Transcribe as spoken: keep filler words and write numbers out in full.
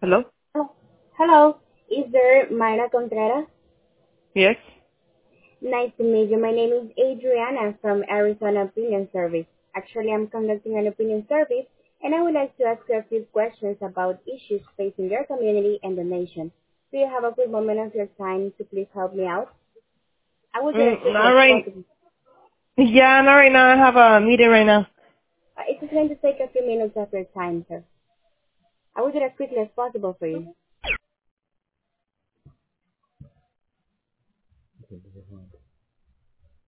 Hello? Oh, hello. Is there Mayra Contreras? Yes? Nice to meet you. My name is Adriana from Arizona Opinion Service. Actually, I'm conducting an opinion service, and I would like to ask you a few questions about issues facing your community and the nation. Do you have a quick moment of your time to please help me out? I will do it as Mm, quickly not as right. possible. Yeah, not right now. I have a meeting right now. Uh, It's just going to take a few minutes of your time, sir. I will do it as quickly as possible for you.